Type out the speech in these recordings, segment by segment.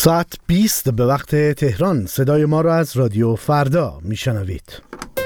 ساعت 20 به وقت تهران. صدای ما را از رادیو فردا میشنوید.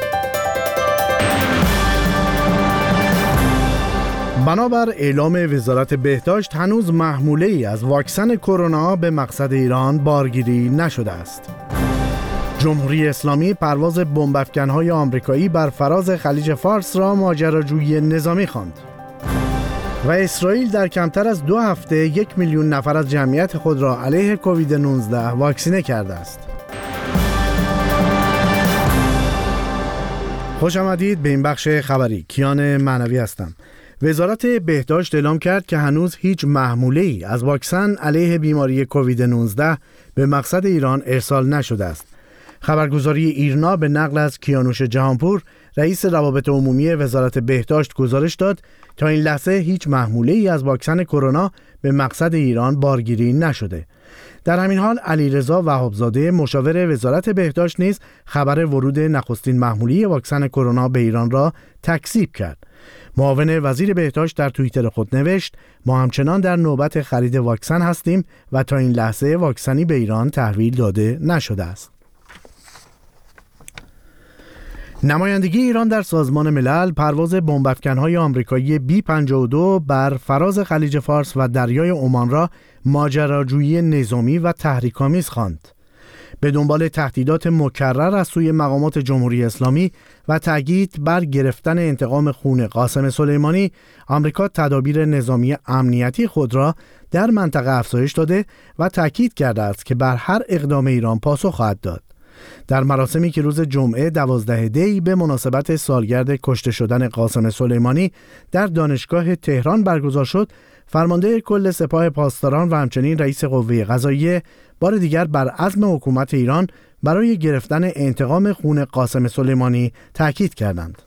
بنابر اعلام وزارت بهداشت هنوز محموله‌ای از واکسن کرونا به مقصد ایران بارگیری نشده است. جمهوری اسلامی پرواز بمب‌افکن‌های آمریکایی بر فراز خلیج فارس را ماجراجویی نظامی خواند. و اسرائیل در کمتر از 2 هفته 1 میلیون نفر از جمعیت خود را علیه کووید 19 واکسینه کرده است. خوش آمدید به این بخش خبری. کیان معنوی هستم. وزارت بهداشت اعلام کرد که هنوز هیچ محموله‌ای از واکسن علیه بیماری کووید 19 به مقصد ایران ارسال نشده است. خبرگزاری ایرنا به نقل از کیانوش جهانپور، رئیس روابط عمومی وزارت بهداشت گزارش داد تا این لحظه هیچ محموله‌ای از واکسن کرونا به مقصد ایران بارگیری نشده. در همین حال علیرضا وهابزاده مشاور وزارت بهداشت نیز خبر ورود نخستین محموله واکسن کرونا به ایران را تکذیب کرد. معاون وزیر بهداشت در توییتر خود نوشت: ما همچنان در نوبت خرید واکسن هستیم و تا این لحظه واکسنی به ایران تحویل داده نشده است. نمایندگی ایران در سازمان ملل پرواز بمب‌افکن‌های آمریکایی B-52 بر فراز خلیج فارس و دریای عمان را ماجراجویی نظامی و تحریک‌آمیز خواند. به دنبال تهدیدات مکرر از سوی مقامات جمهوری اسلامی و تاکید بر گرفتن انتقام خون قاسم سلیمانی، آمریکا تدابیر نظامی امنیتی خود را در منطقه افزایش داده و تاکید کرده است که بر هر اقدام ایران پاسخ خواهد داد. در مراسمی که روز جمعه 12 دی به مناسبت سالگرد کشته شدن قاسم سلیمانی در دانشگاه تهران برگزار شد، فرمانده کل سپاه پاسداران و همچنین رئیس قوه قضاییه بار دیگر بر عزم حکومت ایران برای گرفتن انتقام خون قاسم سلیمانی تاکید کردند.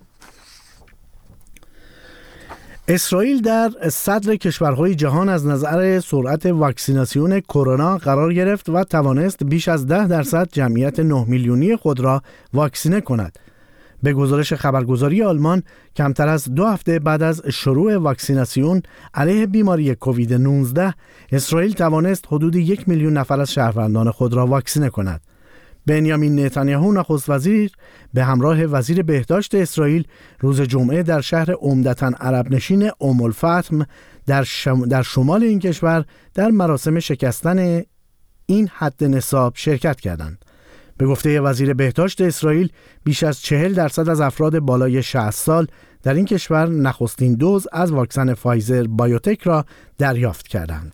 اسرائیل در صدر کشورهای جهان از نظر سرعت واکسیناسیون کرونا قرار گرفت و توانست بیش از 10% جمعیت 9 میلیونی خود را واکسینه کند. به گزارش خبرگزاری آلمان، کمتر از 2 هفته بعد از شروع واکسیناسیون علیه بیماری کووید 19، اسرائیل توانست حدود 1 میلیون نفر از شهروندان خود را واکسینه کند. بنیامین نتانیاهو نخست وزیر به همراه وزیر بهداشت اسرائیل روز جمعه در شهر عمدتاً عرب نشین الفتح در شمال این کشور در مراسم شکستن این حد نصاب شرکت کردند. به گفته وزیر بهداشت اسرائیل، بیش از 40% از افراد بالای 60 سال در این کشور نخستین دوز از واکسن فایزر بایوتک را دریافت کردند.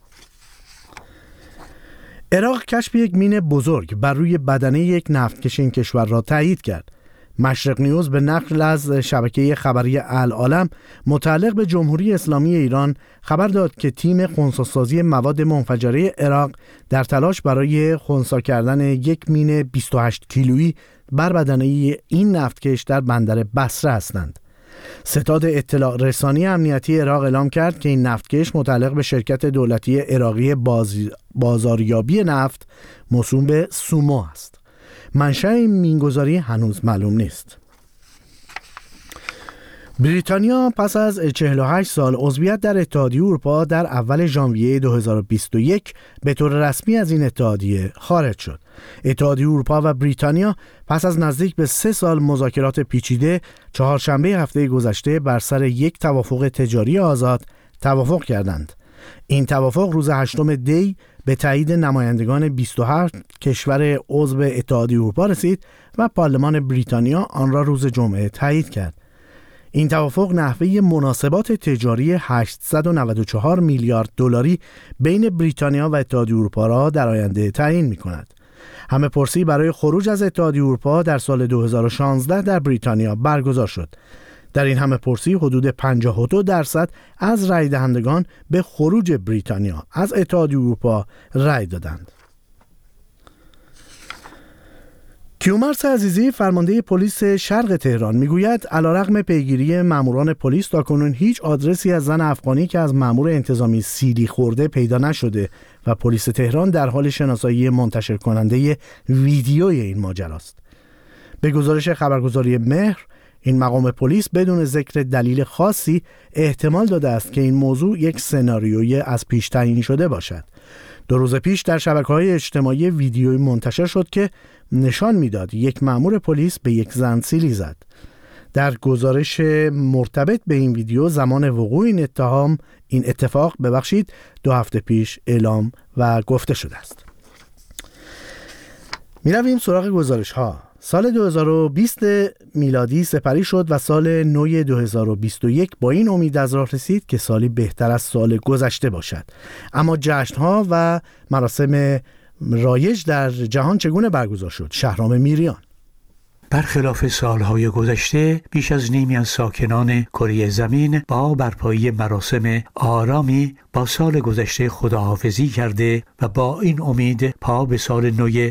عراق کشف یک مین بزرگ بر روی بدنه یک نفتکش این کشور را تایید کرد. مشرق نیوز به نقل از شبکه خبری العالم متعلق به جمهوری اسلامی ایران خبر داد که تیم خنثی‌سازی مواد منفجره عراق در تلاش برای خنثی کردن یک مین 28 کیلویی بر بدنه این نفتکش در بندر بصره هستند. ستاد اطلاع رسانی امنیتی عراق اعلام کرد که این نفتکش متعلق به شرکت دولتی عراقی بازاریابی نفت موسوم به سومو است. منشأ این مینگذاری هنوز معلوم نیست. بریتانیا پس از 48 سال عضویت در اتحادیه اروپا در اول ژانویه 2021 به طور رسمی از این اتحادیه خارج شد. اتحادیه اروپا و بریتانیا پس از نزدیک به 3 سال مذاکرات پیچیده، چهارشنبه هفته گذشته بر سر یک توافق تجاری آزاد توافق کردند. این توافق روز 8 دی به تایید نمایندگان 27 کشور عضو اتحادیه اروپا رسید و پارلمان بریتانیا آن را روز جمعه تایید کرد. این توافق نحوه مناسبات تجاری 894 میلیارد دلاری بین بریتانیا و اتحادیه اروپا را در آینده تعیین می‌کند. همه پرسی برای خروج از اتحادیه اروپا در سال 2016 در بریتانیا برگزار شد. در این همه پرسی حدود 52% از رای دهندگان به خروج بریتانیا از اتحادیه اروپا رای دادند. کیومرث عزیزی فرمانده پلیس شرق تهران میگوید علیرغم پیگیری ماموران پلیس تاکنون هیچ آدرسی از زن افغانی که از مامور انتظامی سیلی خورده پیدا نشده و پلیس تهران در حال شناسایی منتشر کننده ویدیوی این ماجراست. به گزارش خبرگزاری مهر، این مقام پلیس بدون ذکر دلیل خاصی احتمال داده است که این موضوع یک سناریوی از پیش تعیین شده باشد. 2 روز پیش در شبکه‌های اجتماعی ویدیویی منتشر شد که نشان میداد یک مأمور پلیس به یک زن سیلی زد. در گزارش مرتبط به این ویدیو زمان وقوع این اتفاق 2 هفته پیش اعلام و گفته شده است. می رویم سراغ گزارش ها. سال 2020 میلادی سپری شد و سال نو 2021 با این امید از راه رسید که سالی بهتر از سال گذشته باشد. اما جشن ها و مراسم رایج در جهان چگونه برگزار شد؟ شهرام میریان. برخلاف سالهای گذشته، بیش از نیمی از ساکنان کره زمین با برپایی مراسم آرامی با سال گذشته خداحافظی کرده و با این امید پا به سال نو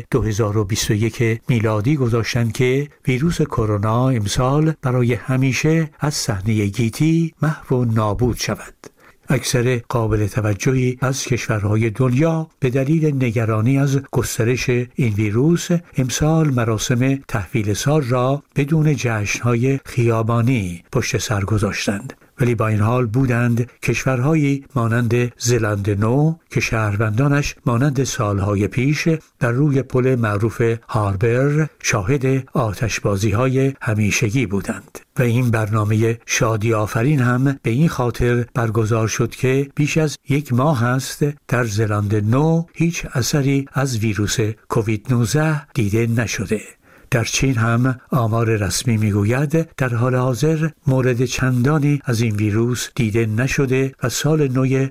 2021 میلادی گذاشتند که ویروس کرونا امسال برای همیشه از صحنه گیتی محو و نابود شود. اکثر قابل توجهی از کشورهای دنیا به دلیل نگرانی از گسترش این ویروس امسال مراسم تحویل سال را بدون جشن‌های خیابانی پشت سر گذاشتند. ولی با این حال بودند کشورهایی مانند زلند نو که شهروندانش مانند سالهای پیش در روی پل معروف هاربر شاهد آتشبازی‌های همیشگی بودند و این برنامه شادی آفرین هم به این خاطر برگزار شد که بیش از 1 ماه است در زلند نو هیچ اثری از ویروس کووید 19 دیده نشده. در چین هم آمار رسمی میگوید در حال حاضر مورد چندانی از این ویروس دیده نشده و سال نو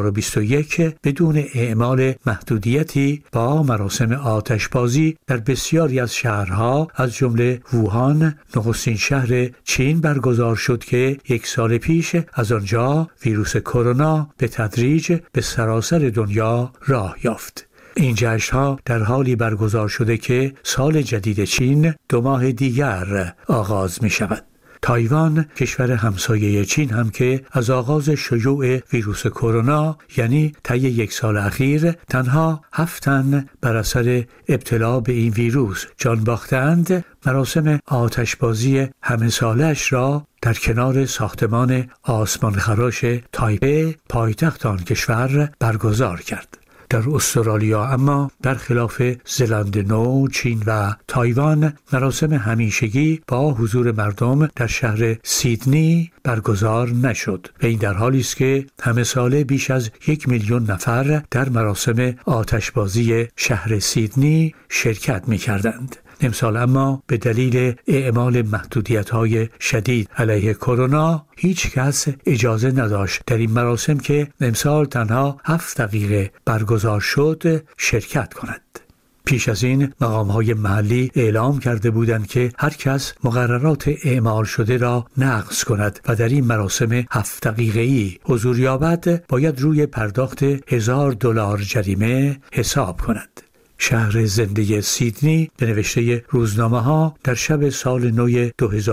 2021 بدون اعمال محدودیتی با مراسم آتشبازی در بسیاری از شهرها از جمله ووهان نخستین شهر چین برگزار شد که 1 سال پیش از آنجا ویروس کرونا به تدریج به سراسر دنیا راه یافت. این جشن‌ها در حالی برگزار شده که سال جدید چین 2 ماه دیگر آغاز می شود. تایوان کشور همسایه چین هم که از آغاز شیوع ویروس کرونا یعنی طی 1 سال اخیر تنها 7 تن بر اثر ابتلا به این ویروس جان باختند، مراسم آتشبازی همه سالش را در کنار ساختمان آسمانخراش تایپه پایتخت آن کشور برگزار کرد. در استرالیا اما برخلاف زلند نو، چین و تایوان مراسم همیشگی با حضور مردم در شهر سیدنی برگزار نشد و این در حالی است که همه ساله بیش از 1 میلیون نفر در مراسم آتشبازی شهر سیدنی شرکت می‌کردند. امسال اما به دلیل اعمال محدودیت‌های شدید علیه کرونا هیچ کس اجازه نداشت در این مراسم که امسال تنها 7 دقیقه برگزار شد شرکت کند. پیش از این مقام‌های محلی اعلام کرده بودند که هر کس مقررات اعمال شده را نقض کند و در این مراسم 7 دقیقه‌ای حضور یابد باید روی پرداخت $1000 جریمه حساب کند. شهر زنده سیدنی به نوشته روزنامه‌ها در شب سال نو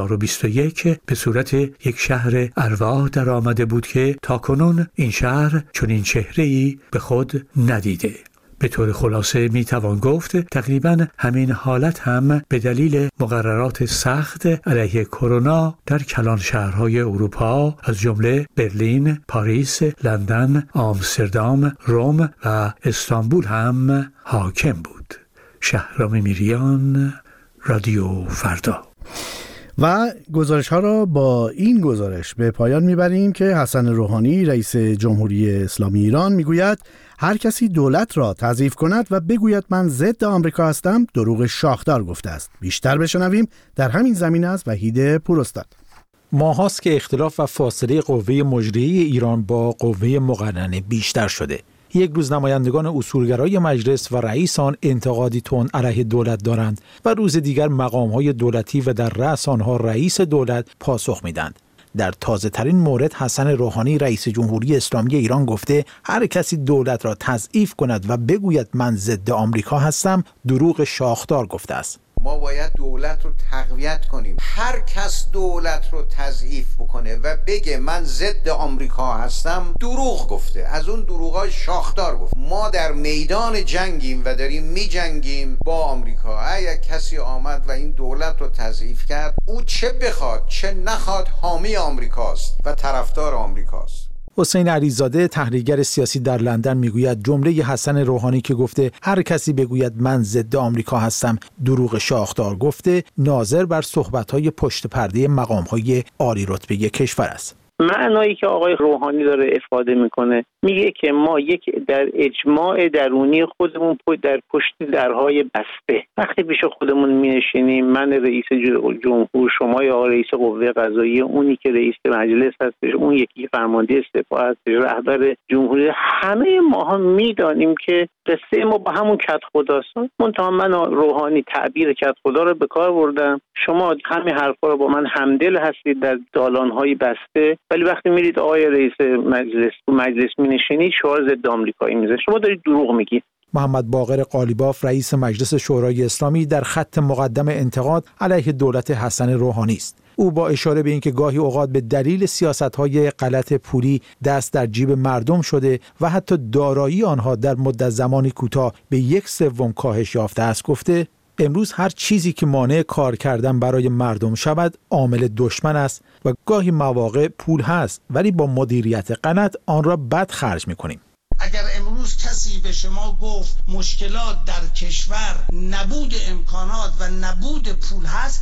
2021 به صورت یک شهر ارواح در آمده بود که تاکنون این شهر چنین چهره‌ای به خود ندیده. به طور خلاصه میتوان گفت تقریباً همین حالت هم به دلیل مقررات سخت علیه کرونا در کلان شهرهای اروپا از جمله برلین، پاریس، لندن، آمستردام، روم و استانبول هم حاکم بود. شهرام میریان، رادیو فردا. و گزارش ها را با این گزارش به پایان میبریم که حسن روحانی رئیس جمهوری اسلامی ایران میگوید هر کسی دولت را تضعیف کند و بگوید من ضد آمریکا هستم دروغ شاخدار گفته است. بیشتر بشنویم در همین زمینه از وحید پوراستاد. ماهاست که اختلاف و فاصله قوه مجریه ایران با قوه مقننه بیشتر شده. یک روز نمایندگان اصولگرای مجلس و رئیس آن انتقادی تند علیه دولت دارند و روز دیگر مقام‌های دولتی و در رأس آنها رئیس دولت پاسخ میدند. در تازه ترین مورد حسن روحانی رئیس جمهوری اسلامی ایران گفته هر کسی دولت را تضعیف کند و بگوید من ضد آمریکا هستم دروغ شاخدار گفته است. ما باید دولت رو تقویت کنیم. هر کس دولت رو تضعیف بکنه و بگه من ضد آمریکا هستم دروغ گفته، از اون دروغای شاخدار گفت. ما در میدان جنگیم و داریم می جنگیم با آمریکا. اگر کسی آمد و این دولت رو تضعیف کرد، او چه بخواد چه نخواد حامی آمریکاست و طرفدار آمریکاست. حسین علیزاده تحلیلگر سیاسی در لندن میگوید جمله حسن روحانی که گفته هر کسی بگوید من ضد آمریکا هستم دروغ شاخدار گفته ناظر بر صحبت‌های پشت پرده مقام‌های عالی رتبه کشور است. معنایی که آقای روحانی داره افاده میکنه میگه که ما در اجماع درونی خودمون در پشت درهای بسته وقتی پیش خودمون مینشینیم، من رئیس جمهور، شما یا رئیس قوه قضاییه، اونی که رئیس مجلس هستش، اون یکی فرمانده سپاه هستش، رهبر جمهوری، همه ماها میدانیم که قصه ما با همون کت خداست. منتها من روحانی تعبیر کت خدا رو به کار بردم. شما همین حرفا رو با من همدل هستید در دالان‌های بسته، ولی وقتی میرید آقای رئیس مجلس مینشینید شعار ضد آمریکایی میذارید. شما دارید دروغ میگید. محمد باقر قالیباف رئیس مجلس شورای اسلامی در خط مقدم انتقاد علیه دولت حسن روحانی است. او با اشاره به اینکه گاهی اوقات به دلیل سیاست‌های غلط پولی دست در جیب مردم شده و حتی دارایی آنها در مدت زمانی کوتاه به 1/3 کاهش یافته است گفته امروز هر چیزی که مانع کار کردن برای مردم شود عامل دشمن است و گاهی مواقع پول هست ولی با مدیریت غلط آن را بد خرج می‌کنیم. اگر امروز کسی به شما گفت مشکلات در کشور نبود امکانات و نبود پول هست،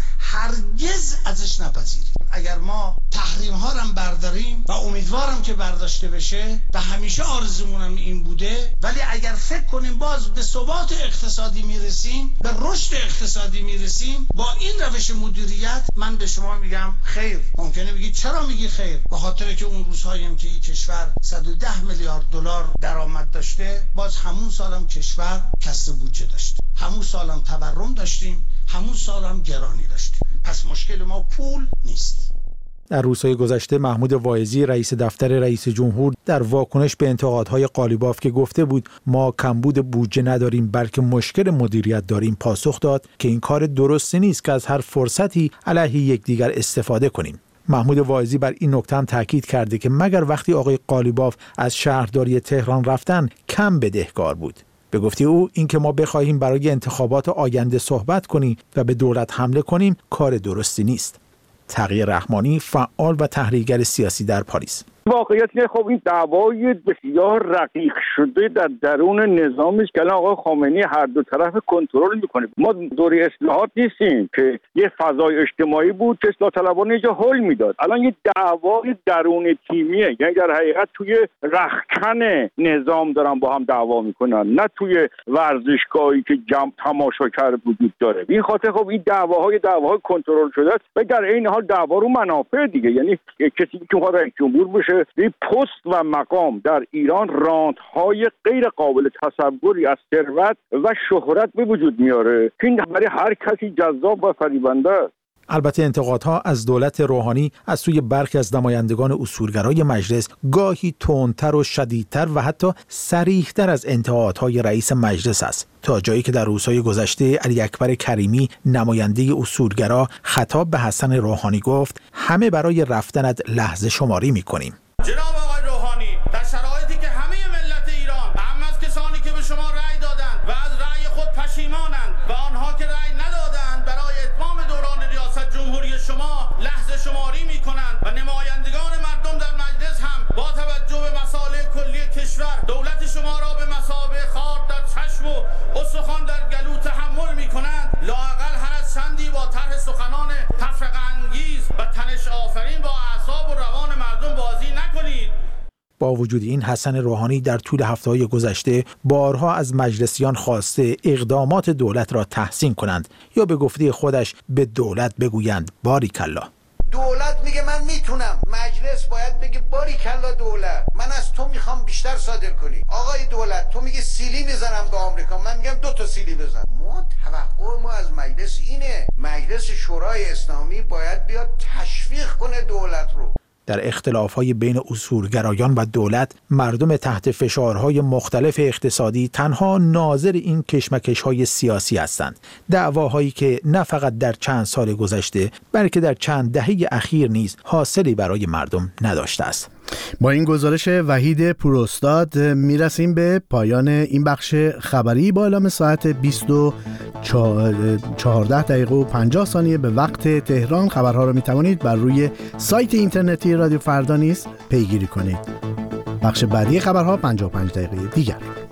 هرگز ازش نپذیرید. اگر ما تحریم ها رو برداریم و امیدوارم که برداشته بشه و همیشه آرزومونم این بوده، ولی اگر فکر کنیم باز به ثبات اقتصادی میرسیم، به رشد اقتصادی میرسیم با این روش مدیریت، من به شما میگم خیر. ممکنه بگید چرا میگی خیر؟ به خاطر که اون روزهاییم که این کشور 110 میلیارد دلار درآمد داشته، باز همون سالم کشور کسر بودجه داشت، همون سالم تورم داشتیم، همون سالم گرانی داشتیم. پس مشکل ما پول نیست. در روزهای گذشته محمود واعظی رئیس دفتر رئیس جمهور در واکنش به انتقادهای قالیباف که گفته بود ما کمبود بودجه نداریم بلکه مشکل مدیریت داریم پاسخ داد که این کار درستی نیست که از هر فرصتی علیه یکدیگر استفاده کنیم. محمود واعظی بر این نکته هم تاکید کرده که مگر وقتی آقای قالیباف از شهرداری تهران رفتن کم بدهکار بود. به گفته او اینکه ما بخواهیم برای انتخابات آینده صحبت کنیم و به دولت حمله کنیم کار درستی نیست. تقی رحمانی فعال و تحلیلگر سیاسی در پاریس: واقعیت اینه خب این دعوای بسیار رقیق شده در درون نظامی است که الان آقای خامنه‌ای هر دو طرف کنترل میکنه. ما دوره اصلاحات نیستیم که یه فضای اجتماعی بود که اصلاح طلبان اینجا هول میداد. الان یه دعوای درون تیمیه، یعنی در حقیقت توی رختکن نظام دارن با هم دعوا میکنن، نه توی ورزشگاهی که جمع تماشاگر وجود داره. این خاطر خب این دعواهای کنترل شده است و در این حال دعوا رو منافع دیگه، یعنی کسی که میخواد رئیس جمهور بشه این پست و مقام در ایران رانت‌های غیر قابل تصوری از ثروت و شهرت به وجود میاره. این برای هر کسی جذاب و فریبنده است. البته انتقادها از دولت روحانی از سوی برخی از نمایندگان اصولگرای مجلس گاهی تندتر و شدیدتر و حتی صریح‌تر از انتقادهای رئیس مجلس است، تا جایی که در روزهای گذشته علی اکبر کریمی نماینده اصولگرا خطاب به حسن روحانی گفت همه برای رفتنت لحظه شماری می‌کنیم. جناب آقای روحانی، در شرایطی که همه ملت ایران هم از کسانی که به شما رأی دادند و از رأی خود پشیمانند و آنها که رأی ندادند برای اتمام دوران ریاست جمهوری شما لحظه شماری می‌کنند و نمایندگان مردم در مجلس هم با توجه به مصالح کلی کشور دولت شما را به مثابه خار در چشم و استخوان در گلو تحمل می‌کنند. لااقل هر از چندی با طرح سخنان تفرقه انگیز و تنش آفرین با اعصاب و روان مردم بازی نکنید. با وجود این حسن روحانی در طول هفته‌های گذشته بارها از مجلسیان خواسته اقدامات دولت را تحسین کنند یا به گفته خودش به دولت بگویند باریکالله. دولت میگه من میتونم، مجلس باید بگه باریکالله دولت، من از تو میخوام بیشتر صادر کنی. آقای دولت تو میگه سیلی میزنم به آمریکا، من میگم 2 سیلی بزن. ما توقع ما از مجلس اینه، مجلس شورای اسلامی باید بیاد تشویق کنه دولت رو. در اختلاف‌های بین اصولگرایان و دولت، مردم تحت فشارهای مختلف اقتصادی تنها ناظر این کشمکش‌های سیاسی هستند. دعواهایی که نه فقط در چند سال گذشته بلکه در چند دهه اخیر نیز حاصلی برای مردم نداشته است. با این گزارش وحید پوراستاد میرسیم به پایان این بخش خبری با اعلام ساعت 20:14 به وقت تهران. خبرها رو میتوانید بر روی سایت اینترنتی رادیو فردا نیز پیگیری کنید. بخش بعدی خبرها 55 دقیقه دیگر.